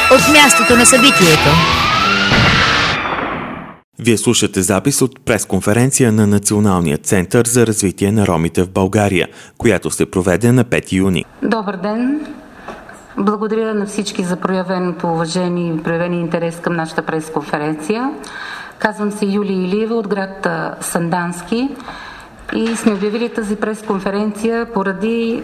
от мястото на събитието. Вие слушате запис от пресконференция на Националния център за развитие на ромите в България, която се проведе на 5 юни. Добър ден! Благодаря на всички за проявеното уважение и проявени интерес към нашата пресконференция. Казвам се Юлия Илиева от град Сандански и сме обявили тази пресконференция поради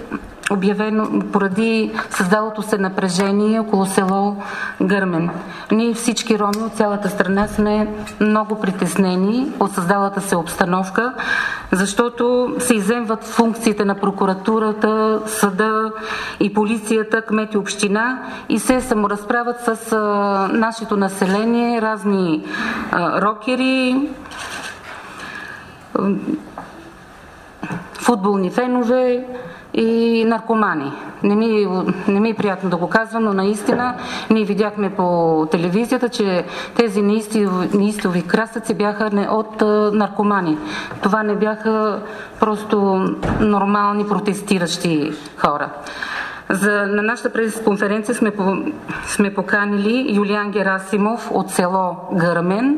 създалото се напрежение около село Гърмен. Ние всички роми от цялата страна сме много притеснени от създалата се обстановка, защото се изземват функциите на прокуратурата, съда и полицията, кмет и община и се саморазправят с нашето население, разни рокери, футболни фенове и наркомани. Не ми е приятно да го казвам, но наистина ние видяхме по телевизията, че тези неистови красъци бяха не от наркомани. Това не бяха просто нормални протестиращи хора. На нашата пресконференция сме поканили Юлиан Герасимов от село Гърмен,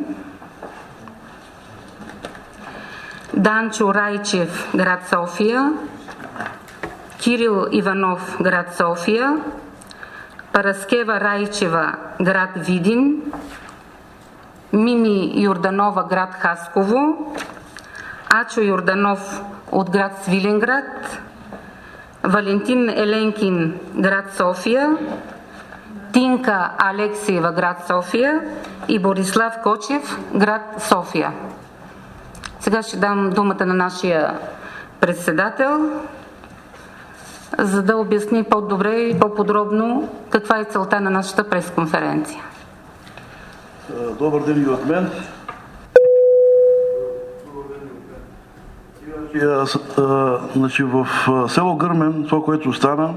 Данчо Райчев, град София, Кирил Иванов, град София, Параскева Райчева, град Видин, Мими Йорданова, град Хасково, Ачо Йорданов от град Свиленград, Валентин Еленкин, град София, Тинка Алексиева, град София и Борислав Кочев, град София. Сега ще дам думата на нашия председател, за да обясни по-добре и по-подробно каква е целта на нашата пресконференция. Добър ден и от мен. Значи в село Гърмен това, което стана,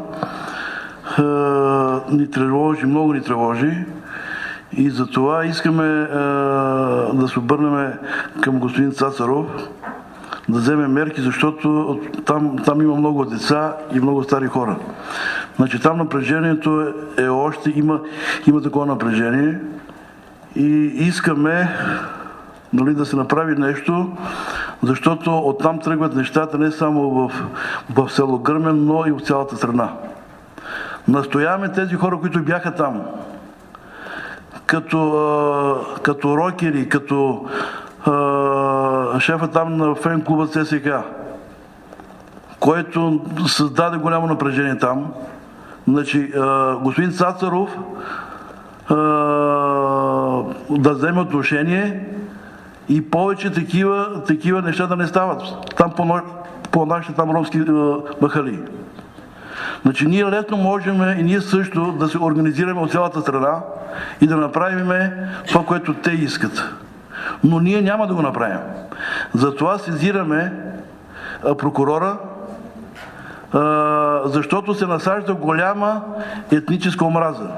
ни тревожи, много ни тревожи и затова искаме да се обърнем към господин Цацаров, да вземе мерки, защото там има много деца и много стари хора. Значи там напрежението е още, има такова напрежение и искаме, нали, да се направи нещо, защото оттам тръгват нещата не само в село Гърмен, но и в цялата страна. Настояваме тези хора, които бяха там, като рокери, като шефа там на фен клуба ЦСК, който създаде голямо напрежение там. Значи, господин Цацаров да вземе отношение и повече такива неща да не стават там по нашите там ромски махали. Значи ние лесно можем и ние също да се организираме от цялата страна и да направим това, което те искат. Но ние няма да го направим. Затова сезираме прокурора, защото се насажда голяма етническа омраза.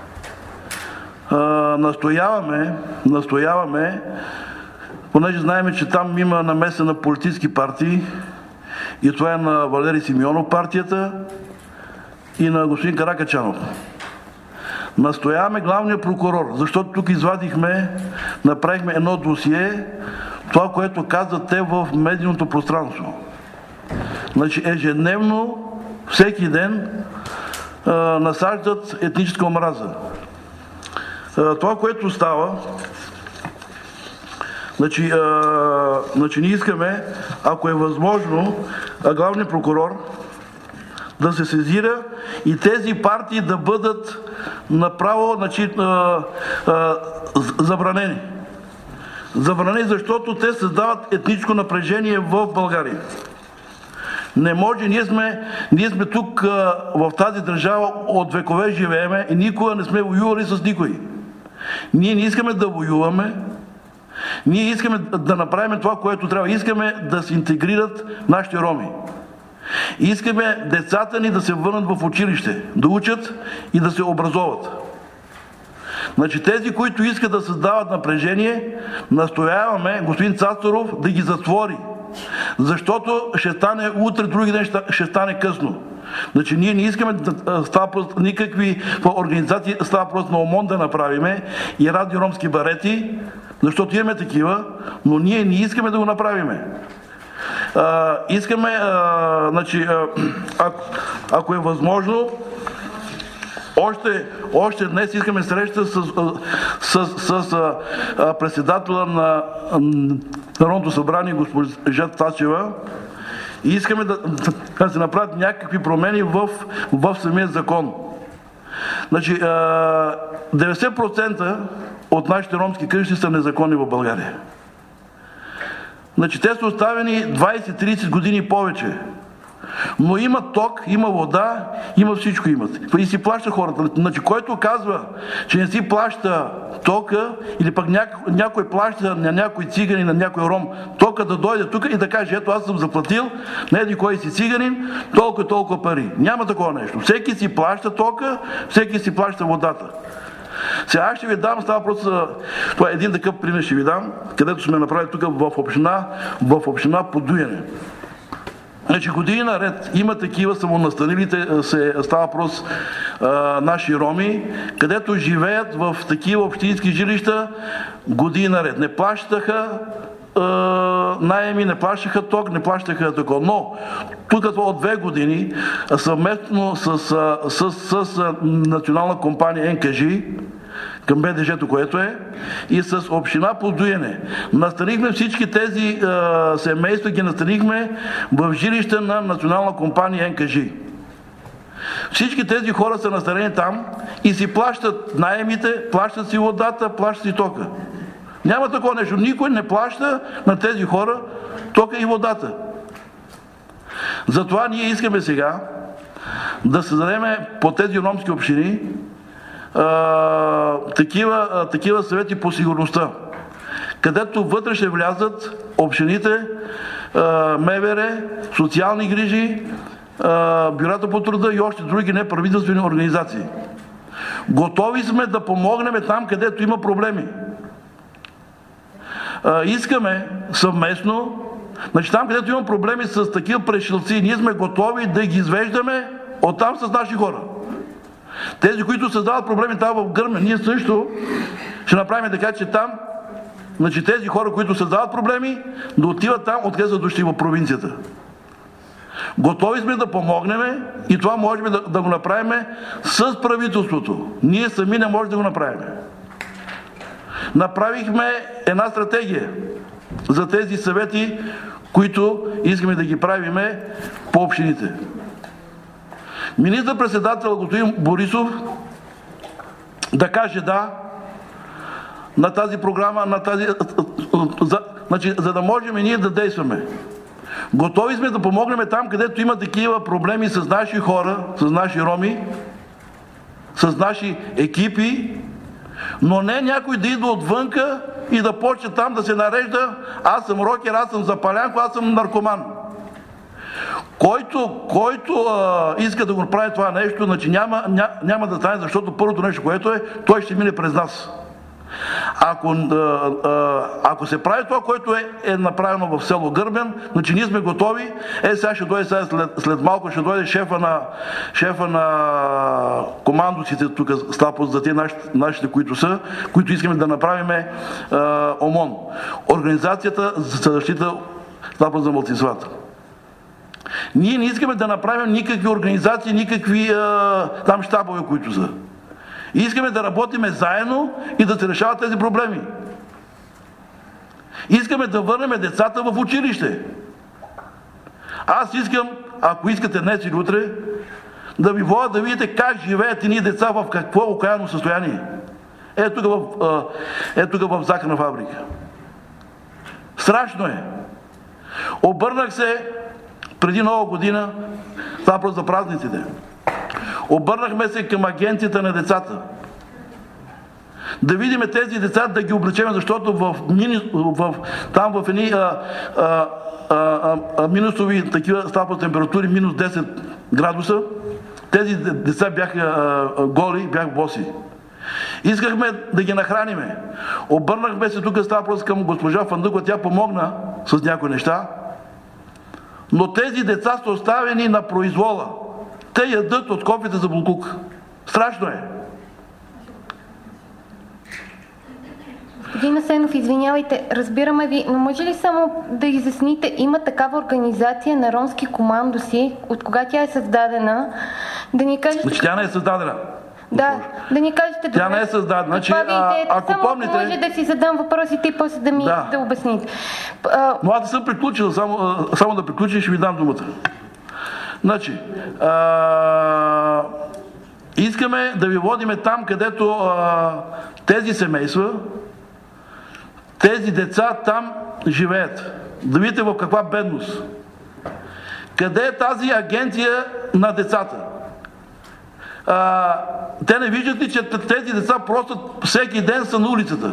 Настояваме, понеже знаем, че там има намеса на политически партии и това е на Валери Симеонов партията и на господин Каракачанов. Настояваме главния прокурор, защото тук направихме едно досие, това, което казват те в медийното пространство. Значи ежедневно, всеки ден насаждат етническа омраза. Това, което става, значи ние искаме, ако е възможно, главният прокурор да се сезира и тези партии да бъдат направо забранени. Забранени, защото те създават етническо напрежение в България. Не може, ние сме тук в тази държава от векове живееме и никога не сме воювали с никой. Ние не искаме да воюваме, ние искаме да направим това, което трябва. Искаме да се интегрират нашите роми. Искаме децата ни да се върнат в училище, да учат и да се образоват. Значи тези, които искат да създават напрежение, настояваме господин Цацаров да ги затвори. Защото ще стане утре, други ден ще стане късно. Значи ние не искаме да става просто никакви организации, става просто на ОМОН да направиме и радио ромски барети, защото имаме такива, но ние не искаме да го направиме. Искаме, ако е възможно, още днес искаме среща с председателя на Народното събрание госпожа Цачева и искаме да се направят някакви промени в самия закон. Значи, 90% от нашите ромски къщи са незаконни в България. Значи, те са оставени 20-30 години повече. Но има ток, има вода, има всичко имат. И си плаща хората. Значи, който казва, че не си плаща тока, или пък някой плаща на някой циганин, на някой ром, тока да дойде тук и да каже, ето аз съм заплатил на еди кой си циганин, толкова пари. Няма такова нещо. Всеки си плаща тока, всеки си плаща водата. Сега ще ви дам, става просто, това е един такъв пример ще ви дам, където сме направили тук в община Подуяне. Значи години наред има такива самонастанилите, става въпрос, наши роми, където живеят в такива общински жилища години наред. Не плащаха наеми, не плащаха ток, не плащаха такова. Но тук от 2 години съвместно с национална компания НКЖ, към БДЖ-то, което е, и с община Подуяне. Настанихме всички тези семейства, ги настанихме в жилища на национална компания НКЖ. Всички тези хора са настанени там и си плащат наемите, плащат си водата, плащат си тока. Няма такова нещо. Никой не плаща на тези хора тока и водата. Затова ние искаме сега да създадем по тези ромски общини такива съвети по сигурността, където вътре ще влязат общините, МВР, социални грижи, бюрата по труда и още други неправителствени организации. Готови сме да помогнем там, където има проблеми. Искаме съвместно, значи там, където има проблеми с такива пришълци, ние сме готови да ги извеждаме оттам с наши хора. Тези, които създават проблеми там в Гърмен, ние също ще направим така, че там, значи тези хора, които създават проблеми, да отиват там, откъде са дошли в провинцията. Готови сме да помогнем и това можем да го направим с правителството. Ние сами не можем да го направим. Направихме една стратегия за тези съвети, които искаме да ги правиме по общините. Министър-председател господин Борисов да каже да на тази програма, за да можем и ние да действаме. Готови сме да помогнем там, където има такива проблеми с наши хора, с наши роми, с наши екипи, но не някой да идва отвънка и да почне там да се нарежда: аз съм рокер, аз съм запалянко, аз съм наркоман. Който иска да го направи това нещо, значи няма да стане, защото първото нещо, което е, той ще мине през нас. Ако се прави това, което е направено в село Гърмен, значи ние сме готови. Сега ще дойде, след малко ще дойде шефа на командосите, тук става за тези нашите, които искаме да направим ОМОН. Организацията за защита за малцинствата. Ние не искаме да направим никакви организации, никакви там щабове, които са. И искаме да работиме заедно и да се решават тези проблеми. Искаме да върнем децата в училище. Аз искам, ако искате днес или утре, да ви водя да видите как живеят едни деца, в какво окаяно състояние. Тук в захарна фабрика. Страшно е. Обърнах се преди Нова година, това просто за празниците. Обърнахме се към агенцията на децата. Да видим тези деца, да ги облечем, защото там в едни минусови такива става температури, минус 10 градуса, тези деца бяха голи, бяха боси. Искахме да ги нахраниме. Обърнахме се, тук става просто към госпожа Фандъкова, тя помогна с някои неща, но тези деца са оставени на произвола. Те ядат от кофите за боклук. Страшно е. Господин Асенов, извинявайте, разбираме ви, но може ли само да изясните, има такава организация на ромски командоси, от кога тя е създадена, да ни кажете... Значи тя не е създадена. Да, да ни кажете... Тя не е създадена. Значи, ако само помните... може да си задам въпросите и после да ми да обясните. Но аз не съм приключил, само да приключи и ще ви дам думата. Значи, искаме да ви водиме там, където тези семейства, тези деца там живеят. Да видите в каква бедност. Къде е тази агенция на децата? Те не виждат ли, че тези деца просто всеки ден са на улицата?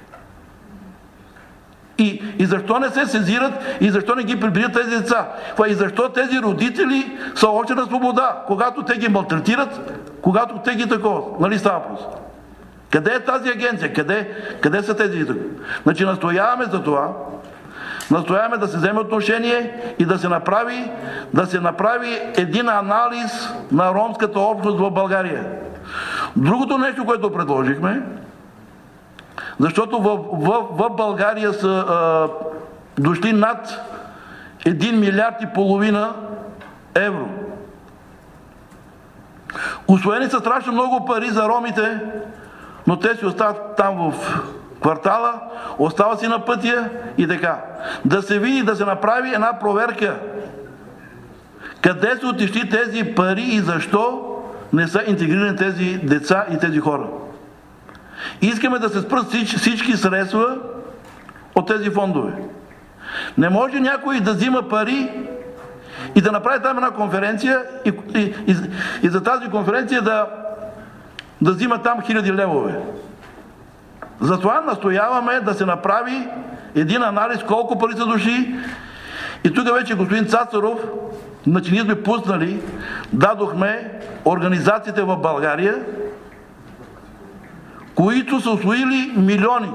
И защо не се сезират и защо не ги прибират тези деца? И защо тези родители са още на свобода, когато те ги малтретират, когато те ги такова? Нали става въпрос? Къде е тази агенция? Къде са тези? Значи настояваме за това, настояваме да се вземе отношение и да се направи един анализ на ромската общност в България. Другото нещо, което предложихме, защото в България са дошли над 1,5 милиарда евро. Усвоени са страшно много пари за ромите, но те си остават там в квартала, остават си на пътя и така. Да се види, да се направи една проверка. Къде са отишли тези пари и защо не са интегрирани тези деца и тези хора? Искаме да се спрат всички средства от тези фондове. Не може някой да взима пари и да направи там една конференция и за тази конференция да взима там 1000 левове. Затова настояваме да се направи един анализ колко пари са дошли. И тук вече господин Цацаров, значи ние сме пуснали, дадохме организациите в България, които са усвоили милиони.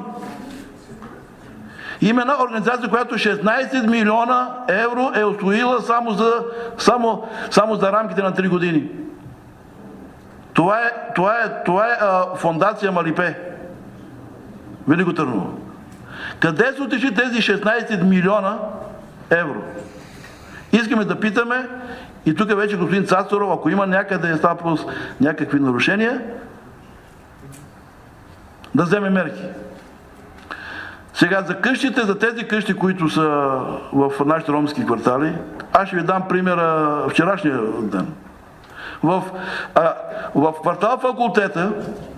Има една организация, която 16 милиона евро е усвоила само за рамките на 3 години. Това е фондация Малипе, Велико Търново. Къде са отишли тези 16 милиона евро? Искаме да питаме, и тук вече господин Цацаров, ако има някъде става просто някакви нарушения, да вземе мерки. Сега за къщите, за тези къщи, които са в нашите ромски квартали, аз ще ви дам примера вчерашния ден. В квартал Факултета,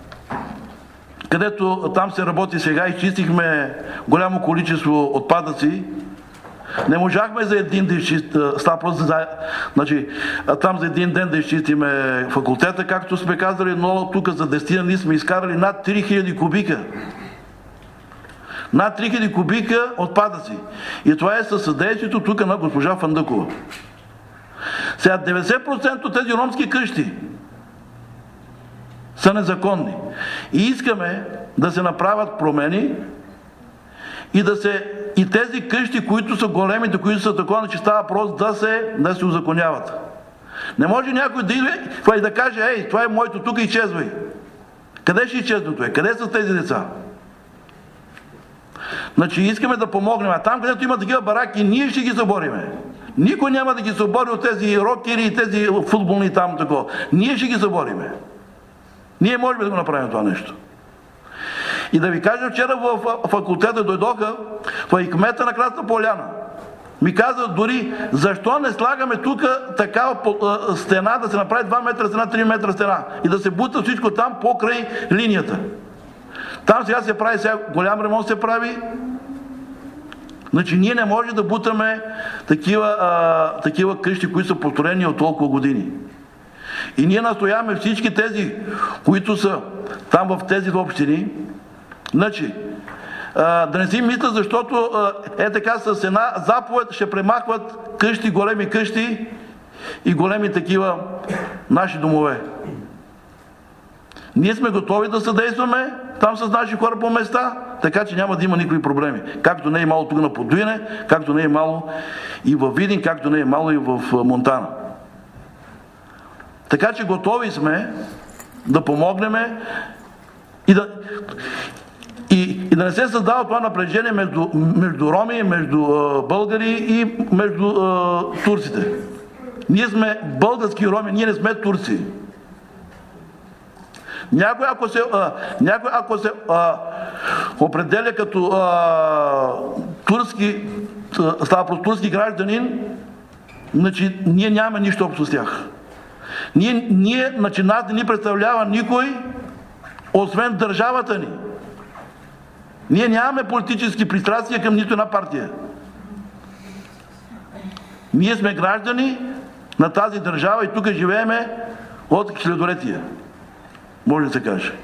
където там се работи сега, изчистихме голямо количество отпадъци, не можахме за един да изчистим, значи, там за един ден да изчистиме факултета, както сме казали, но тук за 10 дни сме изкарали над 3000 кубика. Над 3000 кубика отпадъци. И това е със съдействието тук на госпожа Фандъкова. Сега 90% от тези ромски къщи са незаконни. И искаме да се направят промени и тези къщи, които са големите, които са такова, че става въпрос да се узаконяват. Не може някой да иде и да каже, ей, това е моето, тук изчезвай. Къде ще изчезва това? Къде са тези деца? Значи искаме да помогнем. А там, където има такива бараки, ние ще ги събориме. Никой няма да ги събори от тези рокери и тези футболни там такова. Ние ще ги събориме. Ние можем да го направим това нещо. И да ви кажа, вчера в факултета дойдоха и кмета на Красна Поляна. Ми каза дори, защо не слагаме тук такава стена, да се направи 2 метра стена, 3 метра стена и да се бута всичко там покрай линията. Там сега се прави, голям ремонт се прави. Значи ние не можем да бутаме такива къщи, които са построени от толкова години. И ние настояваме всички тези, които са там в тези общини, значи, да не си мисля, защото така с една заповед ще премахват къщи, големи къщи и големи такива наши домове. Ние сме готови да съдействаме там с наши хора по места, така че няма да има никакви проблеми. Както не е имало тук на Подуине, както не е имало и в Видин, както не е имало и в Монтана. Така че готови сме да помогнем и да не се създава това напрежение между роми, между българи и между турците. Ние сме български роми, ние не сме турци. Някой ако се определя като турски, става просто турски гражданин, значи ние нямаме нищо общо с тях. Значи нас не ни представлява никой, освен държавата ни. Ние нямаме политически пристрастия към нито една партия. Ние сме граждани на тази държава и тук живееме от хилядолетия. Може да се каже.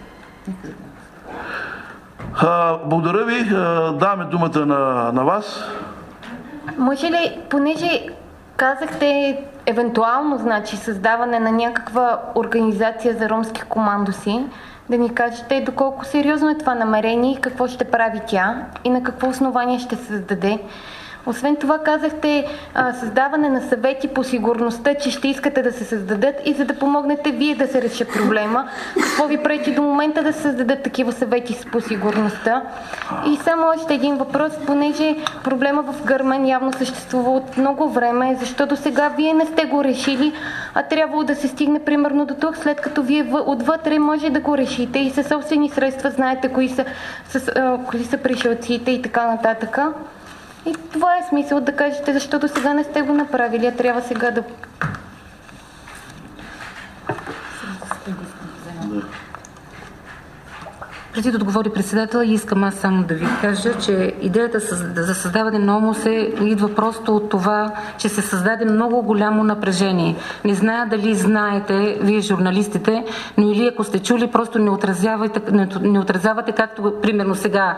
Благодаря ви. Даваме думата на вас. Може ли, понеже казахте евентуално, значи, създаване на някаква организация за ромски командоси, да ни кажете доколко сериозно е това намерение и какво ще прави тя и на какво основание ще се създаде. Освен това казахте създаване на съвети по сигурността, че ще искате да се създадат и за да помогнете вие да се реши проблема. Какво ви пречи до момента да се създадат такива съвети по сигурността? И само още един въпрос, понеже проблема в Гърмен явно съществува от много време, защото сега вие не сте го решили, а трябвало да се стигне примерно до тук, след като вие отвътре може да го решите и със собствени средства знаете кои са пришелците и така нататък. И това е смисъл да кажете, защото сега не сте го направили, а трябва сега да... Преди да отговори председател, искам аз само да ви кажа, че идеята за създаване на ОМОС идва просто от това, че се създаде много голямо напрежение. Не зная дали знаете, вие журналистите, но или ако сте чули, просто не отразявате, както примерно сега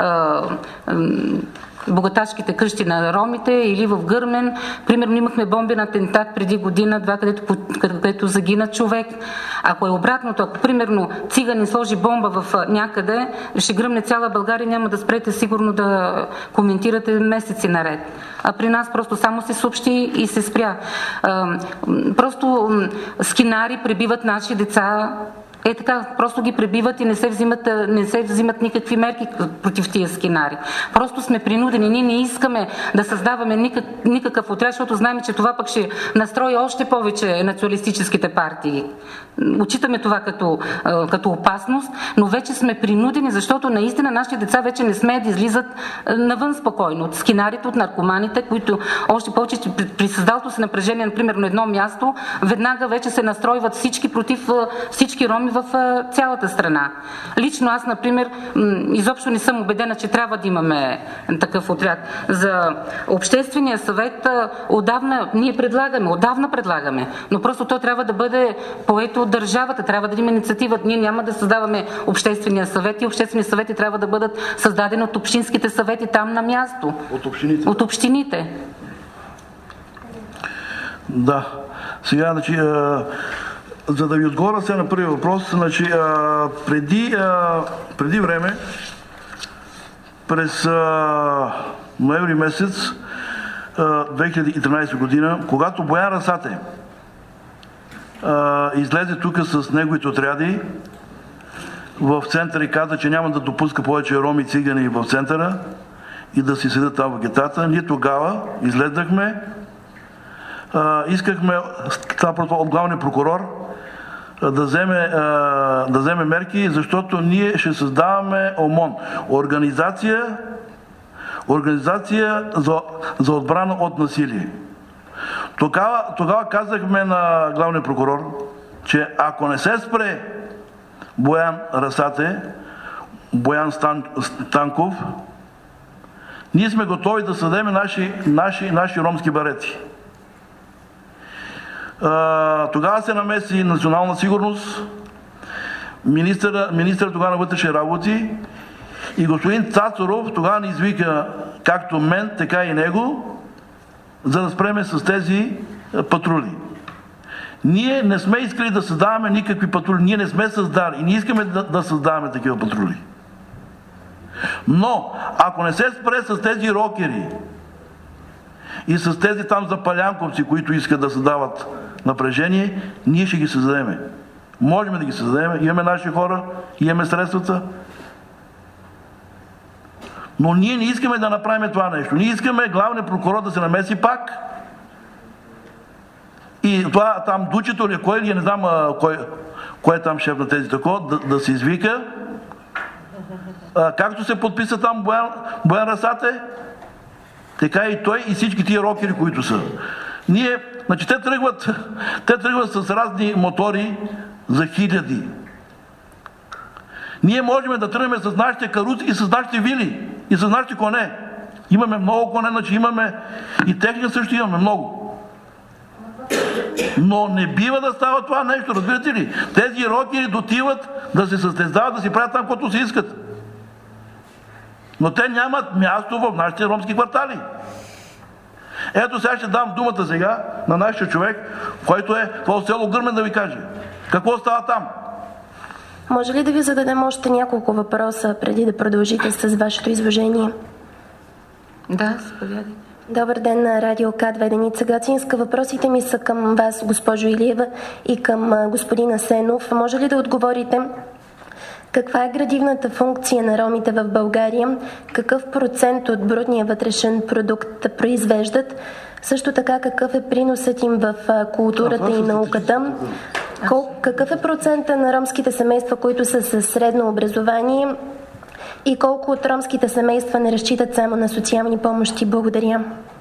богаташките къщи на ромите или в Гърмен. Примерно имахме бомбен атентат преди година-два, където загина човек. Ако е обратното, ако примерно циганин сложи бомба в някъде, ще гръмне цяла България, няма да спрете сигурно да коментирате месеци наред. А при нас просто само се съобщи и се спря. Просто скинари пребиват наши деца. Така, просто ги пребиват и не се взимат никакви мерки против тия скинари. Просто сме принудени. Ние не искаме да създаваме никакъв отряд, защото знаем, че това пък ще настрои още повече националистическите партии. Отчитаме това като опасност, но вече сме принудени, защото наистина нашите деца вече не смеят да излизат навън спокойно. От скинарите, от наркоманите, които още повече при създалото се напрежение, например, на едно място, веднага вече се настройват всички против всички роми в цялата страна. Лично аз, например, изобщо не съм убедена, че трябва да имаме такъв отряд. За Обществения съвет отдавна предлагаме, но просто то трябва да бъде поето от държавата, трябва да има инициатива. Ние няма да създаваме Обществения съвет и Обществени съвети трябва да бъдат създадени от общинските съвети там на място. От общините. Да. Сега, значи, за да ви отговоря сега на първи въпрос, значи, преди време, през ноември месец 2013 година, когато Боян Расате излезе тук с неговите отряди в центъра и каза, че няма да допуска повече роми и цигани в центъра и да си седят там в гетата, ние тогава излезнахме, искахме от главния прокурор да вземе мерки, защото ние ще създаваме ОМОН. Организация за отбрана от насилие. Тогава казахме на главния прокурор, че ако не се спре Боян Расате, Боян Станков, ние сме готови да създадем наши ромски барети. Тогава се намеси национална сигурност, министър тогава на вътрешни работи и господин Цацаров тогава ни извика както мен, така и него, за да спреме с тези патрули. Ние не сме искали да създаваме никакви патрули, ние не сме създали и не искаме да създаваме такива патрули. Но, ако не се спре с тези рокери и с тези там запалянковци, които искат да създават напрежение, ние ще ги създадем. Можем да ги създадем, имаме наши хора, имаме средствата, но ние не искаме да направим това нещо. Ние искаме главният прокурор да се намеси пак и това там Дучето или кой, не знам кой е там шеф на тези такова, да се извика. Както се подписа там Боян Расате, така и той и всички тия рокери, които са. Значи те тръгват с разни мотори за хиляди. Ние можем да тръгнем с нашите каруци и с нашите вили и с нашите коне. Имаме много коне, значи имаме и техника също имаме много. Но не бива да става това нещо, разбирате ли? Тези рокери дотиват да се състезават, да си правят там, което си искат. Но те нямат място в нашите ромски квартали. Ето сега ще дам думата сега на нашия човек, който е в село Гърмен, да ви каже. Какво става там? Може ли да ви зададем още няколко въпроса, преди да продължите с вашето изложение? Да, заповядайте. Добър ден на Радио К2 Деница Гацинска. Въпросите ми са към вас, госпожо Илиева, и към господин Асенов. Може ли да отговорите каква е градивната функция на ромите в България? Какъв процент от брутния вътрешен продукт произвеждат? Също така, какъв е приносът им в културата и науката? Какъв е процента на ромските семейства, които са със средно образование? И колко от ромските семейства не разчитат само на социални помощи? Благодаря.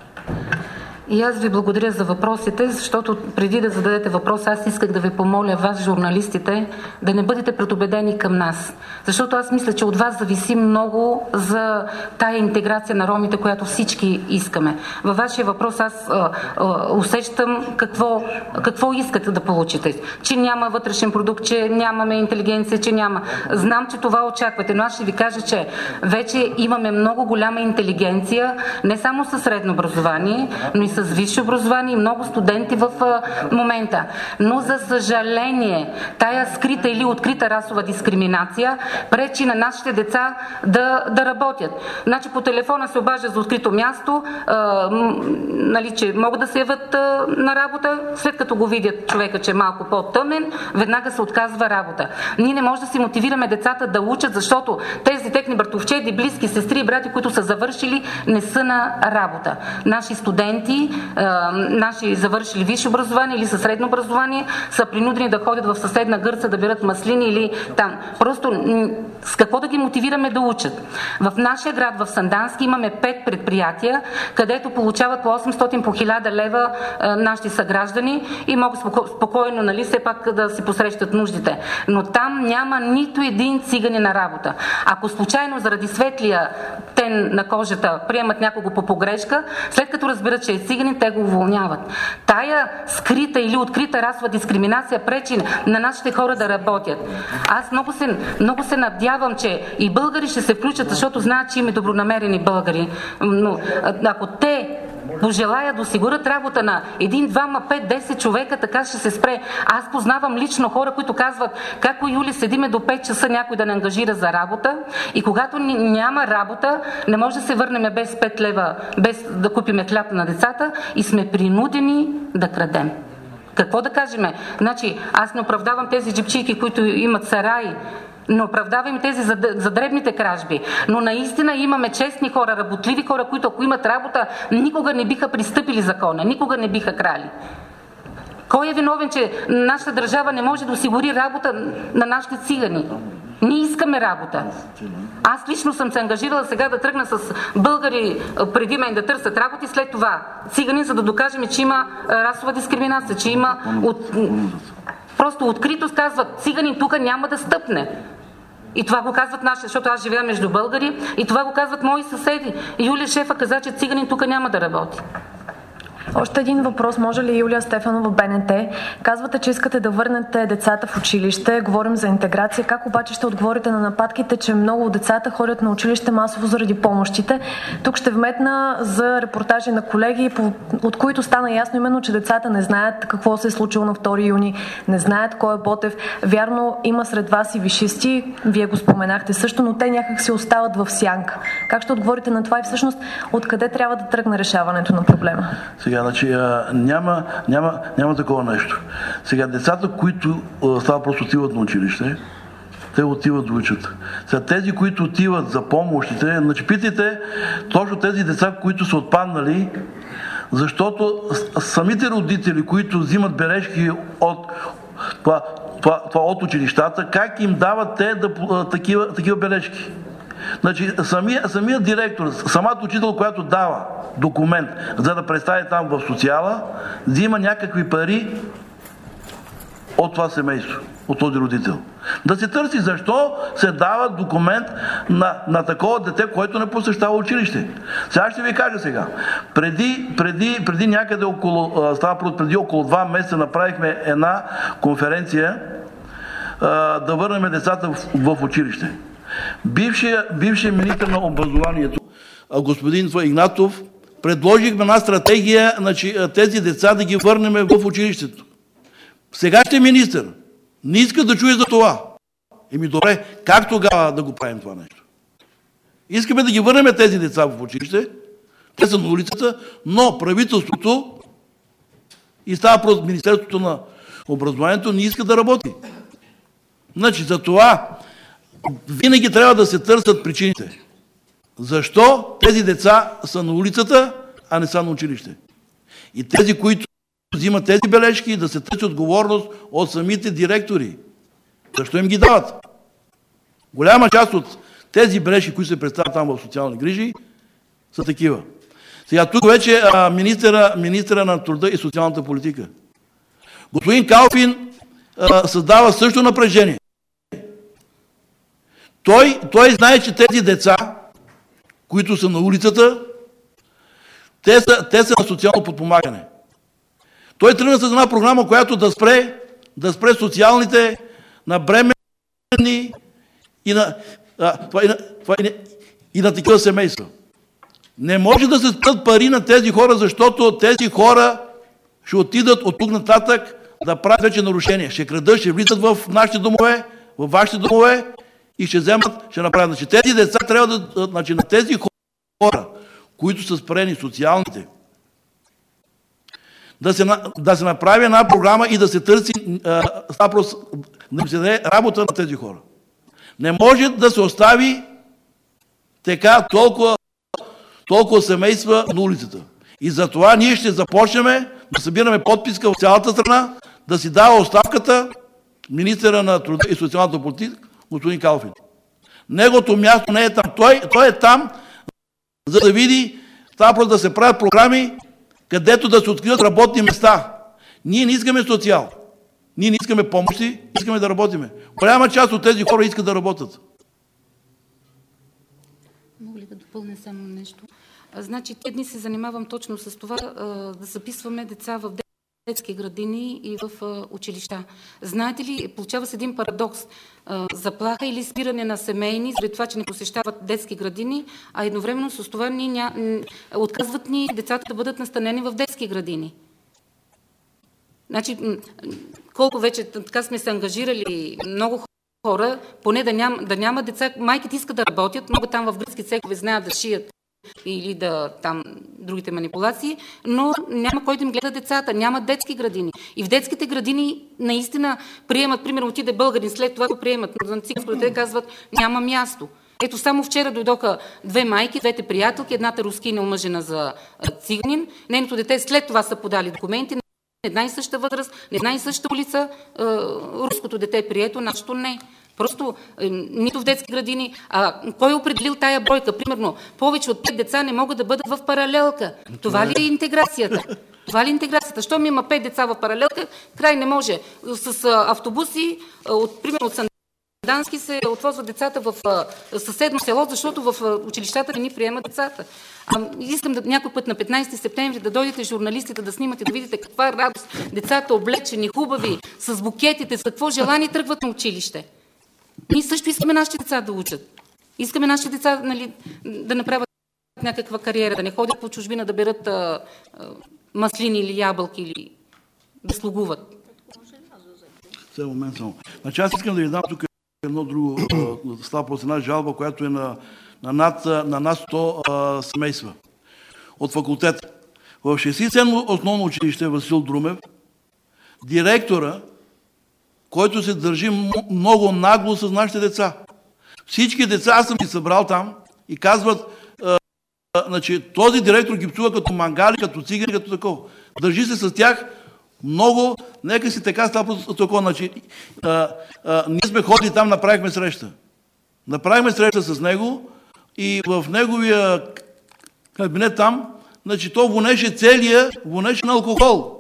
И аз ви благодаря за въпросите, защото преди да зададете въпрос, аз исках да ви помоля вас, журналистите, да не бъдете предубедени към нас. Защото аз мисля, че от вас зависи много за тая интеграция на ромите, която всички искаме. Във вашия въпрос аз усещам какво искате да получите. Че няма вътрешен продукт, че нямаме интелигенция, че няма. Знам, че това очаквате, но аз ще ви кажа, че вече имаме много голяма интелигенция, не само със средно образование, но и с висше образование и много студенти в момента. Но за съжаление, тая скрита или открита расова дискриминация пречи на нашите деца да работят. Значи по телефона се обажда за открито място, че могат да се явят на работа, след като го видят човека, че е малко по-тъмен, веднага се отказва работа. Ние не можем да си мотивираме децата да учат, защото тези техни братовчеди, близки, сестри и брати, които са завършили, не са на работа. Наши студенти, наши завършили висше образование или със средно образование, са принудени да ходят в съседна Гърца да берат маслини или там. Просто с какво да ги мотивираме да учат? В нашия град, в Сандански, имаме 5 предприятия, където получават по 800 по 1000 лева нашите съграждани и могат спокойно, все пак да си посрещат нуждите. Но там няма нито един циганин на работа. Ако случайно заради светлия тен на кожата приемат някого по погрешка, след като разберат, че е циганин, те го уволняват. Тая скрита или открита расова дискриминация пречи на нашите хора да работят. Аз много се надявам, че и българи ще се включат, защото знаят, че има добронамерени българи. Но ако те пожелаят да осигурят работа на 1, 2, 5, 10 човека, така ще се спре. Аз познавам лично хора, които казват, како Юли седиме до 5 часа някой да не ангажира за работа и когато няма работа, не може да се върнем без 5 лева, без да купиме хляб на децата и сме принудени да крадем. Какво да кажем? Значи, аз не оправдавам тези джипчийки, които имат сараи, не оправдавам тези за дребните кражби, но наистина имаме честни хора, работливи хора, които ако имат работа, никога не биха пристъпили закона, никога не биха крали. Кой е виновен, че нашата държава не може да осигури работа на нашите цигани? Ние искаме работа. Аз лично съм се ангажирала сега да тръгна с българи преди мен да търсят работа и след това цигани, за да докажем, че има расова дискриминация, че има просто открито казват, циганин тук няма да стъпне. И това го казват наши, защото аз живея между българи, и това го казват мои съседи. Юлия шефа каза, че циганин тук няма да работи. Още един въпрос. Може ли Юлия Стефанова, БНТ? Казвате, че искате да върнете децата в училище. Говорим за интеграция. Как обаче ще отговорите на нападките, че много от децата ходят на училище масово заради помощите? Тук ще вметна за репортажи на колеги, от които стана ясно именно, че децата не знаят какво се е случило на 2 юни, не знаят кой е Ботев. Вярно, има сред вас и висшисти, вие го споменахте също, но те някак си остават в сянка. Как ще отговорите на това и всъщност откъде трябва да тръгне решаването на проблема? Сега, значи, няма такова нещо. Сега, децата, които става просто отиват на училище, те отиват да учат. Сега, тези, които отиват за помощите, значи, питайте точно тези деца, които са отпаднали, защото самите родители, които взимат бележки от от училищата, как им дават те такива бележки? Значи, самия директор, самата учител, която дава документ, за да представи там в социала, взима някакви пари от това семейство, от този родител. Да се търси защо се дава документ на такова дете, което не посещава училище. Сега ще ви кажа сега. Преди някъде преди около 2 месеца направихме една конференция да върнем децата в училище. Бившият министър на образованието, господин Игнатов, предложихме една стратегия, значи, тези деца да ги върнем в училището. Сегашният министър не иска да чуе за това. Добре, как тогава да го правим това нещо? Искаме да ги върнем тези деца в училище, те са на улицата, но правителството и става просто Министерството на образованието не иска да работи. Значи за това винаги трябва да се търсят причините. Защо тези деца са на улицата, а не са на училище? И тези, които взимат тези бележки, да се търси отговорност от самите директори. Защо им ги дават? Голяма част от тези бележки, които се представят там в социални грижи, са такива. Сега тук вече министъра на труда и социалната политика. Господин Калфин създава също напрежение. Той знае, че тези деца, които са на улицата, те са на социално подпомагане. Той тръгна с една програма, която да спре социалните на бременни и на такива семейства. Не може да се спрат пари на тези хора, защото тези хора ще отидат от тук нататък да правят вече нарушения. Ще крадат, ще влизат в нашите домове, в вашите домове и ще ще направят. Значи, тези деца трябва на тези хора, които са спрени социалните, да се направи една програма и да се търси да се даде работа на тези хора. Не може да се остави така толкова семейства на улицата. И затова ние ще започнем да събираме подписка в цялата страна, да си дава оставката министъра на труда и социалната политика, господин Калфин. Неговото място не е там. Той е там, за да види, да се правят програми, където да се откриват работни места. Ние не искаме социал. Ние не искаме помощи, искаме да работиме. Голяма част от тези хора искат да работят. Мога ли да допълня само нещо? Значи, тези дни се занимавам точно с това да записваме деца в детски градини и в училища. Знаете ли, получава се един парадокс. Заплаха или спиране на семейни, заради това, че не посещават детски градини, а едновременно с това отказват ни децата да бъдат настанени в детски градини. Значи, колко вече така сме се ангажирали много хора, поне да няма деца, майките искат да работят, много там в гръцки цехове знаят да шият или там другите манипулации, но няма кой да им гледа децата, няма детски градини. И в детските градини наистина приемат, примерно отиде българин, след това го приемат, но на циганското дете казват, няма място. Ето само вчера дойдоха 2 майки, 2 приятелки, едната рускиня омъжена за циганин, нейното дете след това са подали документи, на една и съща възраст, на една и съща улица, руското дете е прието, нашето не. Просто нито в детски градини. Кой е определил тая бройка? Примерно, повече от 5 деца не могат да бъдат в паралелка. Това ли е интеграцията? Щом има 5 деца в паралелка, край не може. С автобуси, примерно от Сандански се отвозват децата в съседно село, защото в училищата не ни приемат децата. Искам някой път на 15 септември да дойдете журналистите да снимате, да видите каква радост. Децата облечени, хубави, с букетите, с какво желание тръгват на училище. Ние също искаме нашите деца да учат. Искаме нашите деца да направят някаква кариера, да не ходят по чужбина да берат маслини или ябълки или да слугуват. Сега момент само. Значи аз искам да ви дам тук едно друго, става по една жалба, която е на над 100 семейства от факултета. В 67-о основно училище Васил Друмев, директора, който се държи много нагло с нашите деца. Всички деца, аз съм ги събрал там и казват, значи, този директор ги псува като мангали, като цигани, като такова. Държи се с тях много, нека си така става такова. Значи, ние сме ходили там, направихме среща. Направихме среща с него и в неговия кабинет там, значи, то вонеше вонеше на алкохол.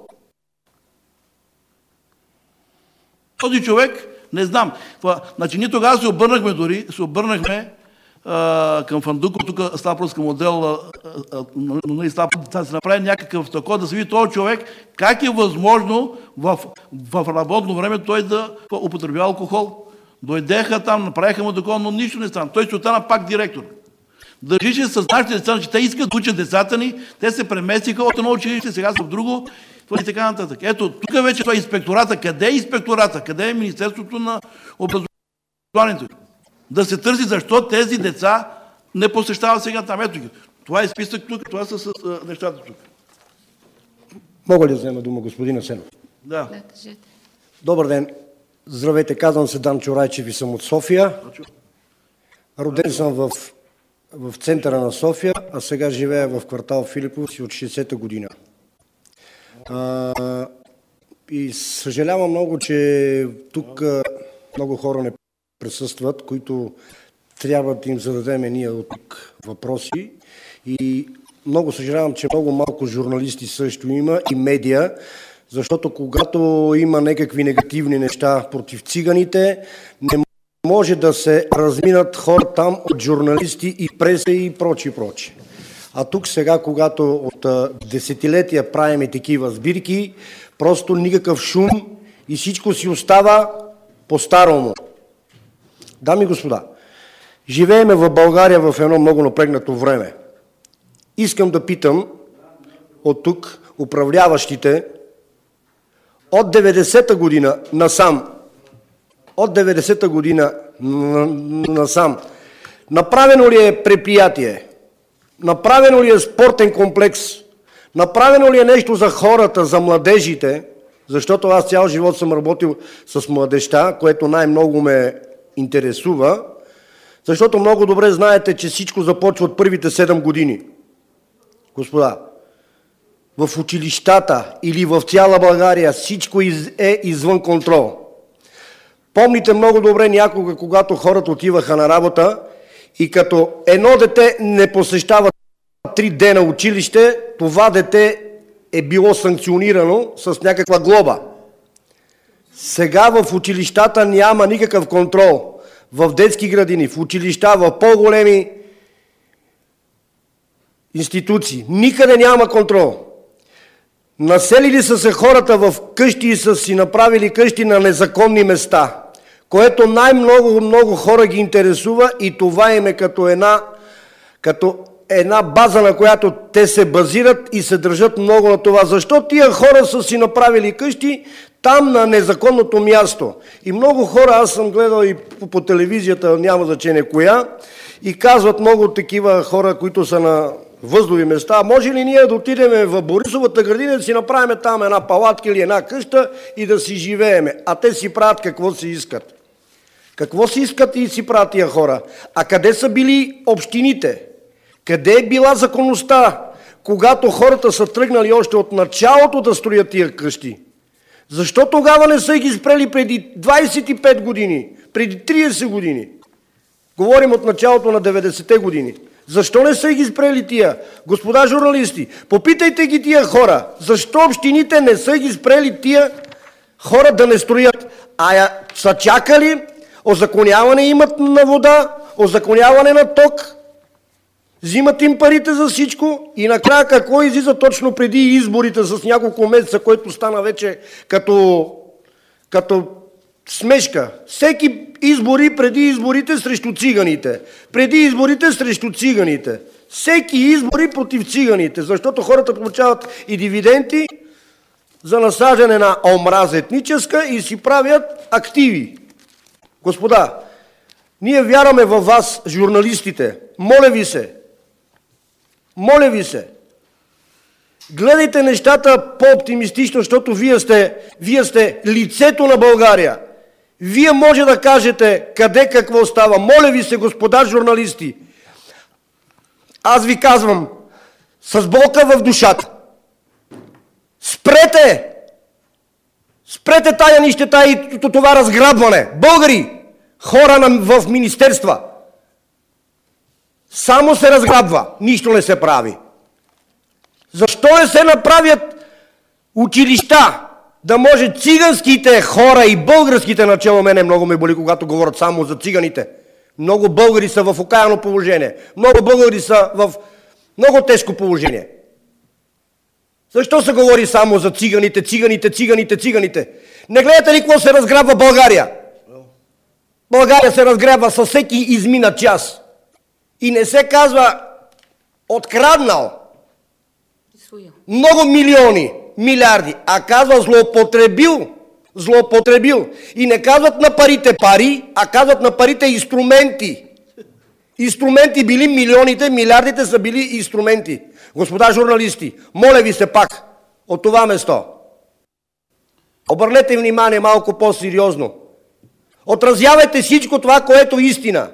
Този човек, не знам. Значи, ние тогава се обърнахме към Фандуков, тук става просто към отдел, но става да се направи някакъв такова, да се види този човек, как е възможно в работно време той да употребява алкохол. Дойдеха там, направиха му такова, но нищо не стана. Той ще остана пак директор. Държише с нашите деца, че те искат да учат децата ни, те се преместиха от едно училище, сега са в друго, и така нататък. Ето, тук вече това е инспектората. Къде е инспектората? Къде е Министерството на образованието? Да се търси защо тези деца не посещават сега там. Ето ги. Това е списък тук, това са с нещата тук. Мога ли да взема дума, господин Асенов? Да. Добър ден. Здравейте, казвам се Данчо Райчев и съм от София. Роден съм в центъра на София, а сега живея в квартал Филипов си от 60-та година. И съжалявам много, че тук много хора не присъстват, които трябва да им зададем ние от тук въпроси. И много съжалявам, че много малко журналисти също има и медия, защото когато има някакви негативни неща против циганите, не може да се разминат хора там от журналисти и преса и прочи. А тук сега, когато от десетилетия правим такива сбирки, просто никакъв шум и всичко си остава по-старому. Дами и господа, живееме в България в едно много напрегнато време. Искам да питам от тук управляващите от 90-та година насам, направено ли е предприятие, направено ли е спортен комплекс, направено ли е нещо за хората, за младежите, защото аз цял живот съм работил с младежта, което най-много ме интересува, защото много добре знаете, че всичко започва от първите 7 години. Господа, в училищата или в цяла България всичко е извън контрол. Помните много добре някога, когато хората отиваха на работа и като едно дете не посещава 3 дена училище, това дете е било санкционирано с някаква глоба. Сега в училищата няма никакъв контрол. В детски градини, в училища, в по-големи институции. Никъде няма контрол. Населили са се хората в къщи и са си направили къщи на незаконни места, което най-много хора ги интересува и това им е като една база, на която те се базират и се държат много на това. Защо тия хора са си направили къщи там на незаконното място? И много хора, аз съм гледал и по телевизията, няма значение коя, и казват много такива хора, които са на възлови места, може ли ние да отидем в Борисовата градина, да си направим там една палатка или една къща и да си живееме? А те си правят какво си искат. Какво си искат и си правят тия хора? А къде са били общините? Къде е била законността, когато хората са тръгнали още от началото да строят тия къщи? Защо тогава не са ги спрели преди 25 години, преди 30 години? Говорим от началото на 90-те години. Защо не са ги спрели тия? Господа журналисти, попитайте ги тия хора. Защо общините не са ги спрели тия хора да не строят? Са чакали, озаконяване имат на вода, озаконяване на ток, взимат им парите за всичко и накрая какво излиза точно преди изборите с няколко месеца, което стана вече като смешка. Всеки избори преди изборите срещу циганите. Преди изборите срещу циганите. Всеки избори против циганите, защото хората получават и дивиденти за насаждане на омраза етническа и си правят активи. Господа, ние вярваме във вас, журналистите. Моля ви се, Гледайте нещата по-оптимистично, защото вие сте лицето на България. Вие може да кажете къде какво става. Моля ви се, господа журналисти, аз ви казвам, с болка в душата, спрете тая нищета и това разграбване. Българи, хора в министерства, само се разграбва, нищо не се прави. Защо не се направят училища, да може циганските хора и българските, начало мене много ме боли, когато говорят само за циганите. Много българи са в окаяно положение. Много българи са в много тежко положение. Защо се говори само за циганите? Не гледате ли какво се разграбва България? България се разграбва със всеки изминат час. И не се казва откраднал много милиони, милиарди, а казва злоупотребил. И не казват на парите пари, а казват на парите инструменти. Инструменти били милионите, милиардите са били инструменти. Господа журналисти, моля ви се пак от това место, обърнете внимание малко по-сериозно. Отразявайте всичко това, което е истина.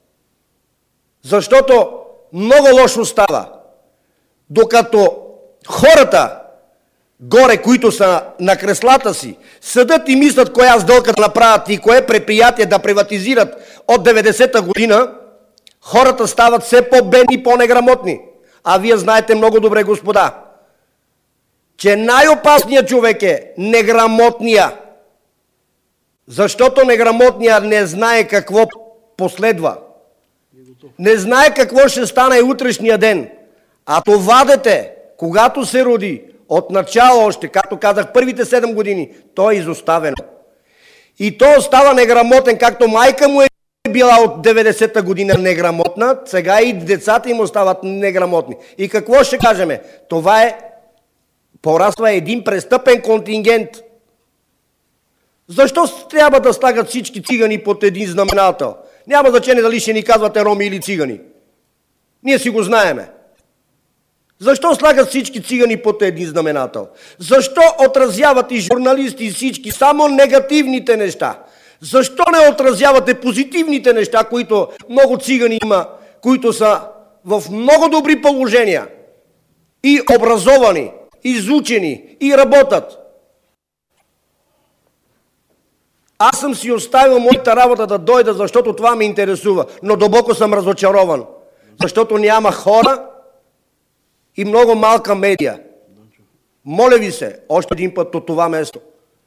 Защото много лошо става. Докато хората горе, които са на креслата си, съдат и мислят коя сделка да направят и кое предприятие да приватизират от 90-та година, хората стават все по-бедни и по-неграмотни. А вие знаете много добре, господа, че най-опасният човек е неграмотния. Защото неграмотният не знае какво последва. Не знае какво ще стане утрешния ден. А това дете, когато се роди, от начало още, както казах, първите 7 години, то е изоставено. И то остава неграмотен, както майка му е била от 90-та година неграмотна, сега и децата им остават неграмотни. И какво ще кажем? Това порасва един престъпен контингент. Защо трябва да слагат всички цигани под един знаменател? Няма значение дали ще ни казвате роми или цигани. Ние си го знаеме. Защо слагат всички цигани под един знаменател? Защо отразяват и журналисти и всички само негативните неща? Защо не отразявате позитивните неща, които много цигани има, които са в много добри положения и образовани, изучени и работят? Аз съм си оставил моята работа да дойда, защото това ме интересува, но дълбоко съм разочарован, защото няма хора и много малка медия. Моля ви се, още един път от това место.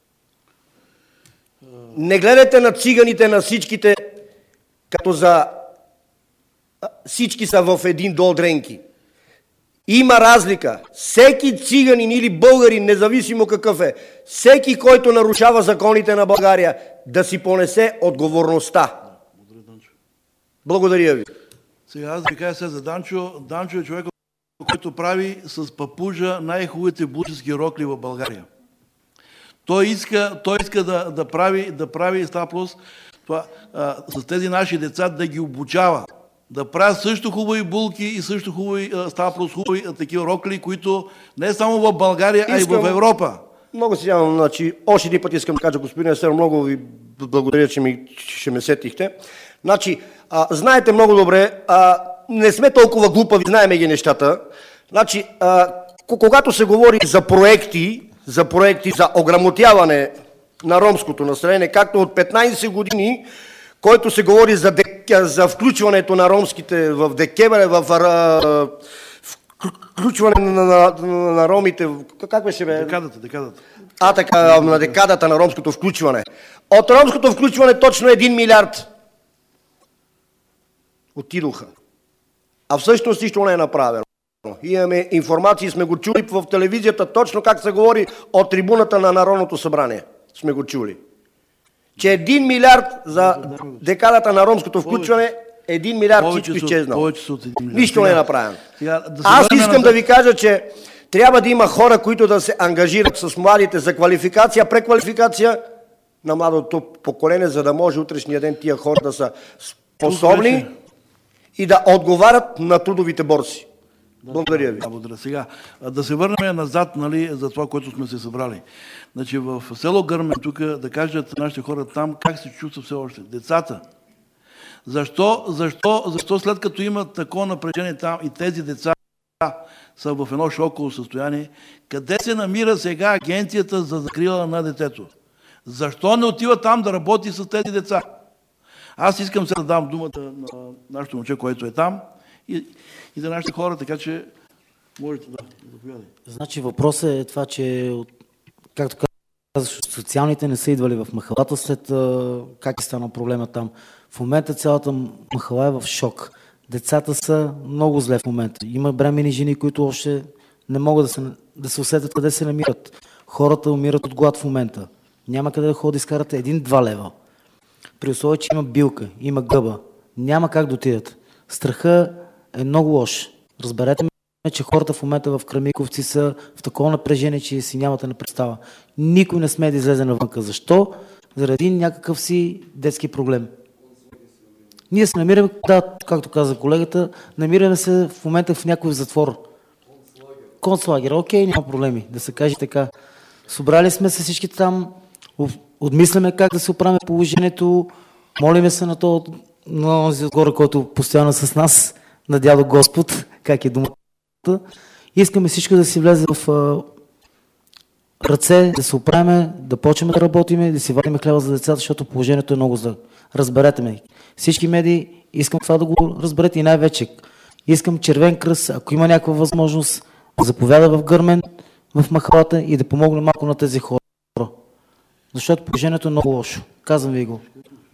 Не гледайте на циганите, на всичките, като за всички са в един дол дренки. Има разлика. Всеки циганин или българин, независимо какъв е, всеки, който нарушава законите на България, да си понесе отговорността. Благодаря ви. Сега аз ви кажа сега за Данчо. Данчо е човек, който прави с папужа най-хубавите бучески рокли в България. Той иска да прави става плюс, с тези наши деца да ги обучава. Да правят също хубави булки и също хубави, става плюс хубави такива рокли, които не само в България, а и в Европа. Много се нямам, значи, още един път искам да кажа, господин Есер, много ви благодаря, че ме сетихте. Значи, знаете много добре, не сме толкова глупави, знаеме ги нещата. Значи, когато се говори за проекти, за ограмотяване на ромското население, както от 15 години, който се говори за включването на ромските в ДКЕВР, в включване на ромите, как беше бе? Декадата. Така, на декадата на ромското включване. От ромското включване точно 1 милиард отидоха. А всъщност нищо не е направено. Имаме информации, сме го чули в телевизията, точно как се говори от трибуната на Народното събрание. Сме го чули. Че 1 милиард за декадата на ромското включване, 1 милиард всичко изчезнало. Нищо не е направено. Аз искам да ви кажа, че трябва да има хора, които да се ангажират с младите за квалификация, преквалификация на младото поколение, за да може утрешния ден тия хора да са способни и да отговарят на трудовите борси. Благодаря ви. Благодаря. Сега, да се върнем назад, нали, за това, което сме се събрали. Значи в село Гърмен, тук да кажат нашите хора там, как се чувстват все още. Децата. Защо след като имат такова напрежение там и тези деца са в едно шоково състояние, къде се намира сега агенцията за закрила на детето? Защо не отива там да работи с тези деца? Аз искам сега да дам думата на нашето момче, което е там и за нашите хора, така че можете да заповядате. Значи въпросът е това, че както казах, социалните не са идвали в махалата след как е станал проблема там. В момента цялата махала е в шок. Децата са много зле в момента. Има бремени жени, които още не могат да се усетят къде се намират. Хората умират от глад в момента. Няма къде да ходят да изкарат 1-2 лева. При условие, че има билка, има гъба. Няма как да отидат. Страха е много лош. Разберете ме, че хората в момента в Крамиковци са в такова напрежение, че си нямате на представа. Никой не сме да излезе навънка. Защо? Заради някакъв си детски проблем. Ние се намираме, да, както каза колегата, намираме се в момента в някой затвор. Концлагер. Окей, няма проблеми. Да се каже така. Събрали сме се всички там, отмисляме как да се оправим положението, молиме се на този отгоре, който постоянно с нас, на дядо Господ, как е думата. Искаме всичко да си влезе в ръце, да се оправим, да почнем да работим, да си вадим хляба за децата, защото положението е много зле. Разберете ме. Всички медии искам това да го разберете и най-вече искам Червен кръст, ако има някаква възможност, да заповяда в Гърмен, в махалата и да помогне малко на тези хора. Защото положението е много лошо. Казвам ви го.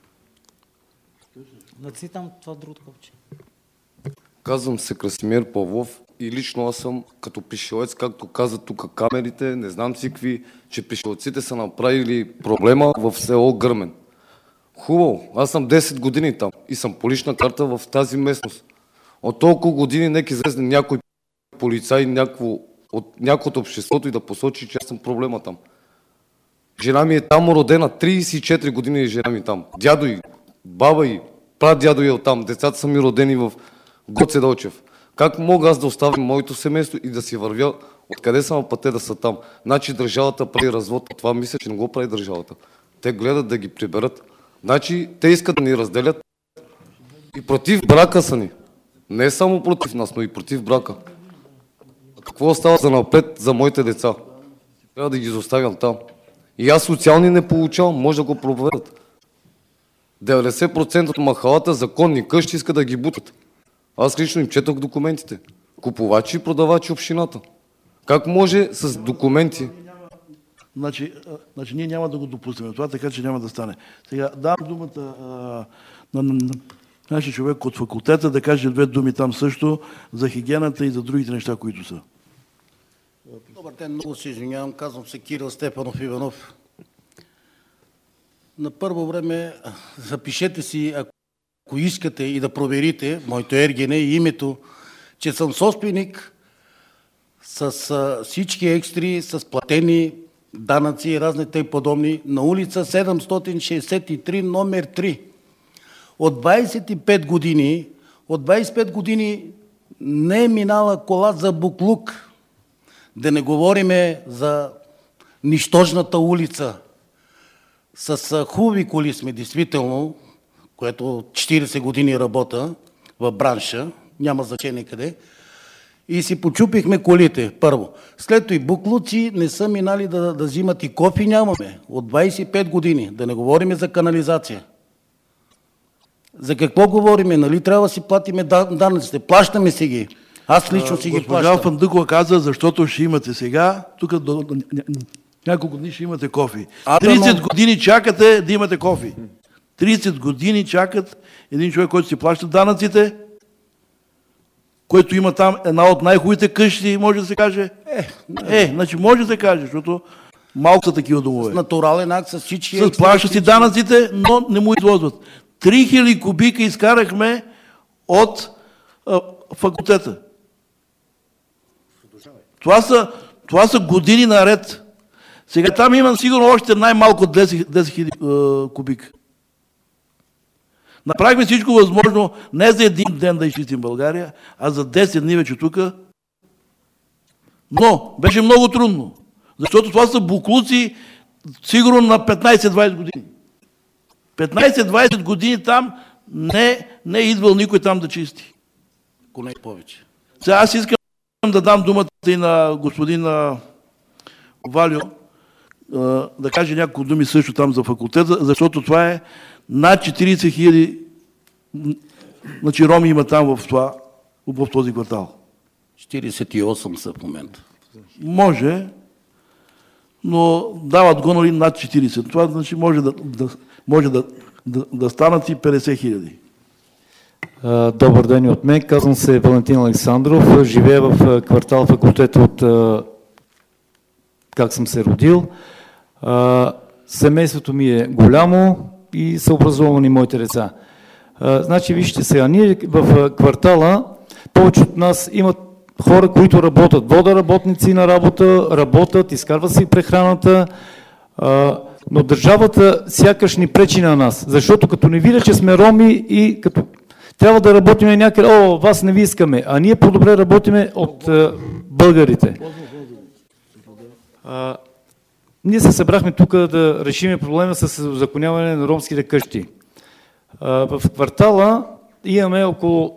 Наци там това другото копче. Казвам се Красимир Павлов и лично аз съм като пришелец, както каза тук камерите, не знам си какви, че пришелците са направили проблема в село Гърмен. Хубаво, аз съм 10 години там и съм по лична карта в тази местност. От толкова години нека излезе някой полицай от някой от обществото и да посочи, че аз съм проблема там. Жена ми е там родена, 34 години е жена ми там. Дядо и баба и прадядо е оттам. Децата са ми родени в Гоце Делчев. Как мога аз да оставя моето семейство и да си вървя откъде са пъте да са там? Значи държавата прави развод, а това мисля, че не го прави държавата. Те гледат да ги приберат. Значи те искат да ни разделят и против брака са ни. Не само против нас, но и против брака. Какво остава за напред за моите деца? Трябва да ги изоставям там. И аз социални не получавам, може да го проверят. 90% от махалата законни къщи иска да ги бутат. Аз лично им четох документите. Купувачи и продавачи общината. Как може с документи? Значи ние няма да го допуснем това, така че няма да стане. Сега давам думата на нашия човек от факултета да каже 2 думи там също за хигиената и за другите неща, които са. Добър ден, много се извинявам. Казвам се Кирил Стефанов Иванов. На първо време запишете си, ако искате и да проверите моето ергене и името, че съм собственик с всички екстри, с платени данъци и разни тъй подобни на улица 763, номер 3. От 25 години не е минала кола за буклук. Да не говориме за нищожната улица. С хубави коли сме, действително, което 40 години работя в бранша, няма значение къде, и си почупихме колите, първо. След това и буклуци не са минали да взимат и кофи нямаме. От 25 години, да не говорим за канализация. За какво говориме? Нали трябва да си платиме данъците? Плащаме си ги. Аз лично си ги плащам. Госпожа Фандъкова каза, защото ще имате сега, тук няколко дни ще имате кофи. 30 години чакате да имате кофи. 30 години чакат един човек, който си плаща данъците, който има там една от най-хубавите къщи, може да се каже. Значи може да се каже, защото малко са такива домове. С натурален акт, с всички... С плаща си данъците, но не му извозват. 3000 кубика изкарахме от факултета. Това са години наред. Сега там имам сигурно още най-малко 10 000 кубика. Направихме всичко възможно не за един ден да изчистим България, а за 10 дни вече тук Но беше много трудно, защото това са буклуци сигурно на 15-20 години. 15-20 години там не е идвал никой там да чисти. Ако не е повече. Сега аз искам да дам думата и на господин Валио да каже няколко думи също там за факултета, защото това е над 40 хиляди роми има там в този квартал. 48 са в момента. Може, но дават го над 40. Това значи може да станат и 50 хиляди. Добър ден и от мен. Казвам се Валентин Александров. Живея в квартал Факултет от как съм се родил. Семейството ми е голямо и са образовани моите деца. Значи, вижте сега, ние в квартала, повече от нас имат хора, които работят. Водоработници на работа, работят, изкарват си прехраната, но държавата сякаш ни пречи на нас, защото като не видя, че сме роми и като трябва да работим някъде, вас не ви искаме, а ние по-добре работиме от българите. Ние се събрахме тук да решим проблема с узаконяване на ромските къщи. В квартала имаме около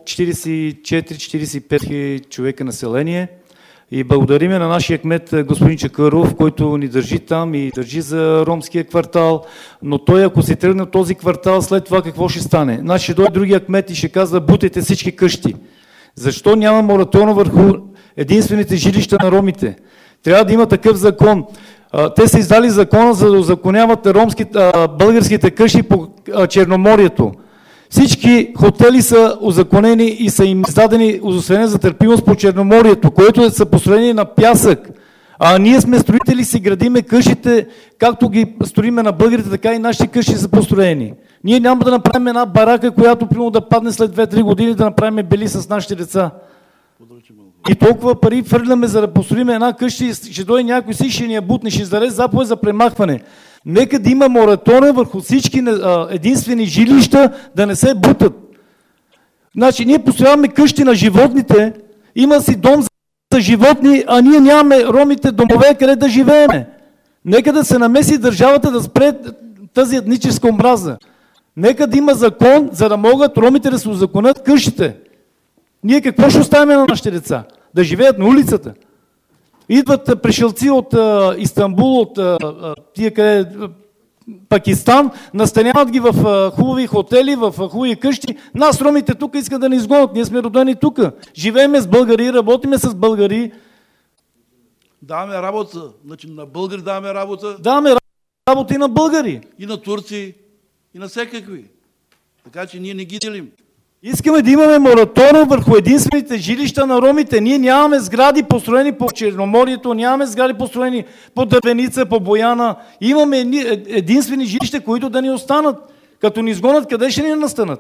44-45 човека население и благодариме на нашия кмет господин Чакъров, който ни държи там и държи за ромския квартал, но той ако се тръгне от този квартал, след това какво ще стане? Значи ще дойде другия кмет и ще казва: бутайте всички къщи. Защо няма мораториум върху единствените жилища на ромите? Трябва да има такъв закон. Те са издали закона, за да узаконяват българските къщи по Черноморието. Всички хотели са узаконени и са им издадени удостоверения за търпимост по Черноморието, което са построени на пясък. А ние сме строители, си градиме къщите, както ги строиме на българите, така и нашите къщи са построени. Ние няма да направим една барака, която примерно да падне след 2-3 години, да направим бели с нашите деца. И толкова пари фърляме, за да построим една къща и ще дойде някой си, ще ни я бутне, ще издаде заповед за премахване. Нека да има мораториум върху всички единствени жилища, да не се бутат. Значи, ние построяваме къщи на животните, има си дом за животни, а ние нямаме ромите домове, къде да живееме. Нека да се намеси държавата да спре тази етническа омраза. Нека да има закон, за да могат ромите да се узаконят къщите. Ние какво ще оставим на нашите деца? Да живеят на улицата? Идват пришелци от Истанбул, от тия къде Пакистан, настаняват ги в хубави хотели, в хубави къщи. Нас, ромите, тук искат да ни изгонят. Ние сме родени тук. Живееме с българи, работиме с българи. Даваме работа. Значи на българи даваме работа. Даваме работа и на българи. И на турци, и на всекакви. Така че ние не ги делим. Искаме да имаме мораториум върху единствените жилища на ромите. Ние нямаме сгради построени по Черноморието, нямаме сгради построени по Дървеница, по Бояна. Имаме единствени жилища, които да ни останат. Като ни изгонят, къде ще ни настанат?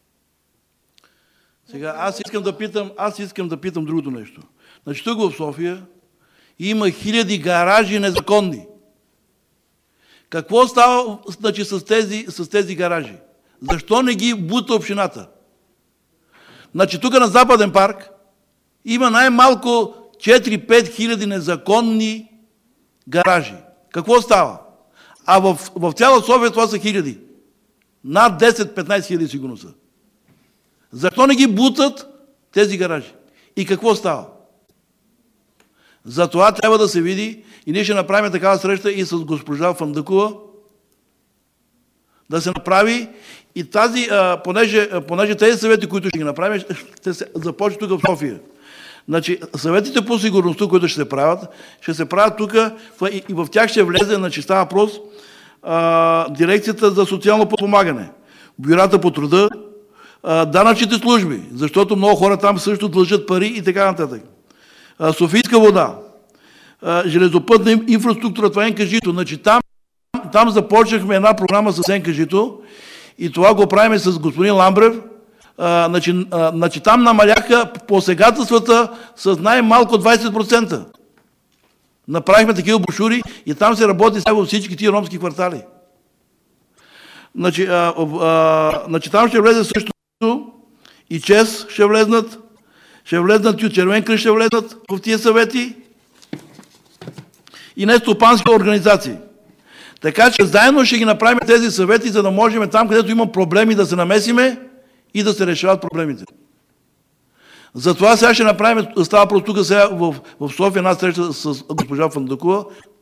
Сега аз искам да питам другото нещо. Значи тук в София има хиляди гаражи незаконни. Какво става с тези гаражи? Защо не ги бута общината? Значи тук на Западен парк има най-малко 4-5 хиляди незаконни гаражи. Какво става? А в цяла София това са хиляди. Над 10-15 хиляди сигурно са. Защо не ги бутат тези гаражи? И какво става? Затова трябва да се види и ние ще направим такава среща и с госпожа Фандъкова, да се направи и тази, понеже тези съвети, които ще ги направим, ще се започне тук в София. Значи, съветите по сигурността, които ще се правят тук и в тях ще влезе, значи става въпрос, дирекцията за социално подпомагане, бюрата по труда, данъчните служби, защото много хора там също дължат пари и така нататък. Софийска вода, железопътна инфраструктура, това е НКЖИ-то. Значи там започнахме една програма с НКЖИ-то и това го правим с господин Ламбрев. Значи там намаляха посегателствата с най-малко 20%. Направихме такива брошури и там се работи сега във всички тия ромски квартали. Значи там ще влезе също и ЧЕС ще влезнат и от Червен кръст ще влезнат в тия съвети и нестопански организации. Така че заедно ще ги направим тези съвети, за да можем там, където има проблеми, да се намесиме и да се решават проблемите. Затова сега ще направим, става просто тук сега в София една среща с госпожа Фандъкова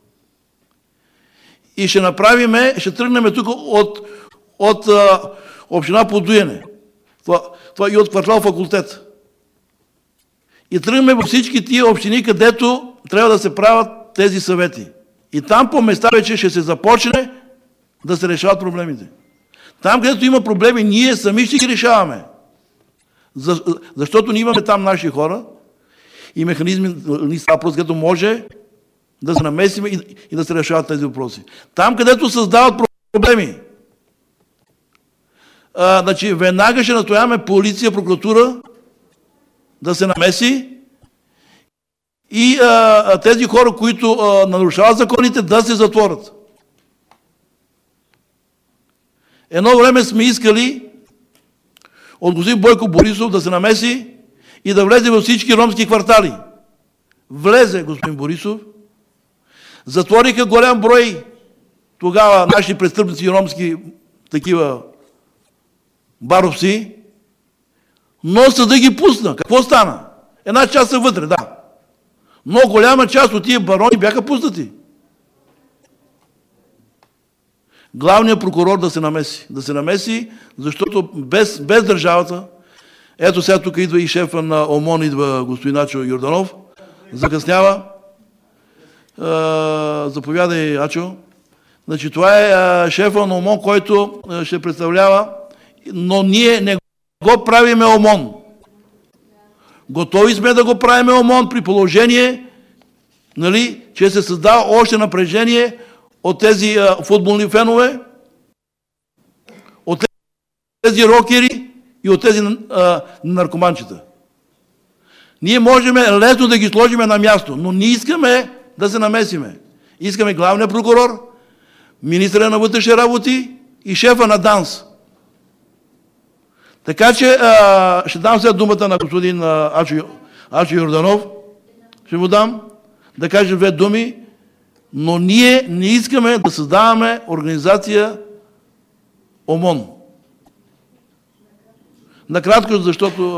и ще тръгнем тук от община Подуяне. Това и от квартал Факултет. И тръгнем във всички тия общини, където трябва да се правят тези съвети. И там по места вече ще се започне да се решават проблемите. Там, където има проблеми, ние сами ще ги решаваме. Защото ние имаме там наши хора и механизми, където може да се намесим и да се решават тези въпроси. Там, където създават проблеми, значи, веднага ще настояваме полиция, прокуратура да се намеси и тези хора, които нарушават законите, да се затворят. Едно време сме искали от господин Бойко Борисов да се намеси и да влезе във всички ромски квартали. Влезе господин Борисов, затвориха голям брой тогава наши престъпници ромски такива баровци, но съда ги пусна. Какво стана? Една част са вътре, да. Но голяма част от тия барони бяха пуснати. Главният прокурор да се намеси. Да се намеси, защото без държавата, ето сега тук идва и шефа на ОМОН, идва господин Ачо Йорданов, закъснява. Заповядай, Ачо. Значи това е шефа на ОМОН, който ще представлява, но ние не го правиме ОМОН. Готови сме да го правиме ОМОН при положение, нали, че се създава още напрежение от тези футболни фенове, от тези рокери и от тези наркоманчета. Ние можем лесно да ги сложим на място, но не искаме да се намесиме. Искаме главния прокурор, министъра на вътрешни работи и шефа на ДАНС. Така че ще дам сега думата на господин Ачо Йорданов. Ще му дам да каже две думи, но ние не искаме да създаваме организация ОМОН. Накратко, защото...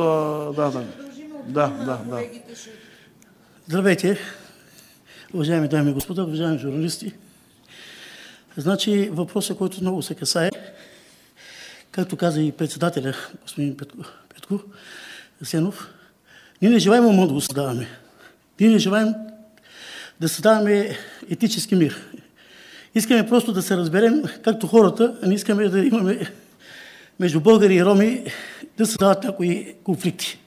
Да. Здравейте, уважаеми дами и господа, уважаеми журналисти. Значи въпросът, който много се касае, както каза и председателя, господин Петко Сенов, ние не желаем ОМОН да го създаваме. Ние не желаем да създаваме етически мир. Искаме просто да се разберем, както хората, а не искаме да имаме между българи и роми да създават някои конфликти.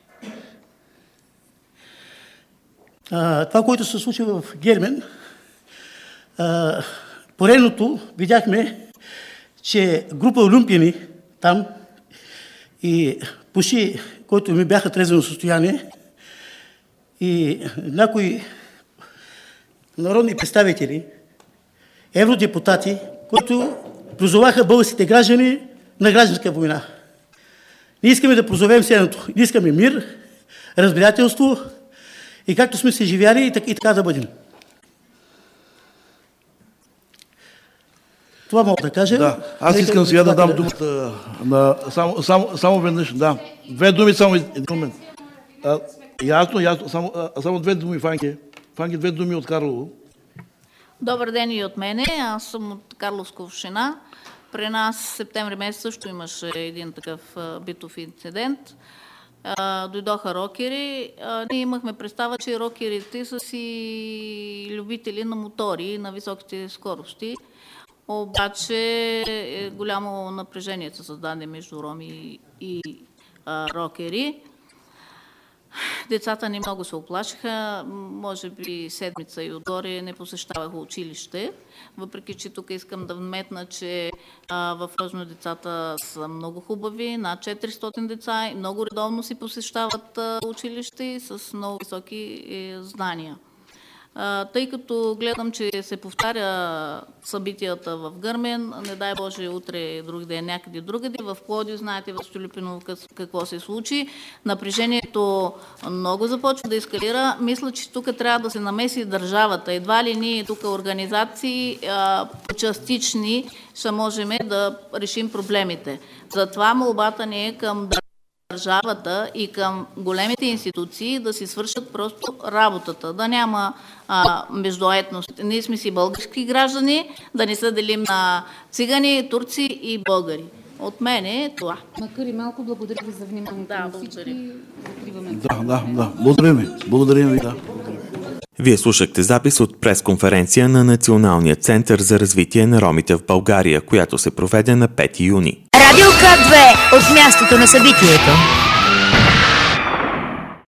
Това, което се случи в Гермен, поредното видяхме, че група олимпияни там и пуши, които ми бяха трезвено състояние, и някои народни представители, евродепутати, които призоваха българските граждани на гражданска война. Ние искаме да призовем следното. Ние искаме мир, разбирателство и както сме се живяли и така да бъдем. Това мога да кажа. Да. Аз искам сега да дам думата на... Само веднъж, да. Две думи, само един момент. Ясно. Само две думи, Фанки. Фанки, две думи от Карлово. Добър ден и от мене. Аз съм от Карловска община. При нас в септември месец също имаше един такъв битов инцидент. Дойдоха рокери. Ние имахме представа, че рокерите са си любители на мотори на високите скорости. Обаче голямо напрежение се създаде между роми и рокери. Децата ни много се оплашиха, може би седмица и отгоре не посещаваха училище, въпреки че тук искам да вметна, че в Рожно децата са много хубави, над 400 деца и много редовно си посещават училище с много високи знания. Тъй като гледам, че се повтаря събитията в Гърмен, не дай Боже утре, друг ден, някъде другаде, в Пловдив, знаете в Столипиново какво се случи, напрежението много започва да ескалира. Мисля, че тук трябва да се намеси държавата. Едва ли ние тук организации частични ще можем да решим проблемите. Затова молбата ни е към държавата и към големите институции да си свършат просто работата, да няма междуетност. Ние сме си български граждани, да не се делим на цигани, турци и българи. От мен е това. Макар и малко, благодаря ви за вниманието. Да, благодаря. Да. Благодарим ви, да. Вие слушахте запис от пресконференция на Националния център за развитие на ромите в България, която се проведе на 5 юни. Радио К2 от мястото на събитието.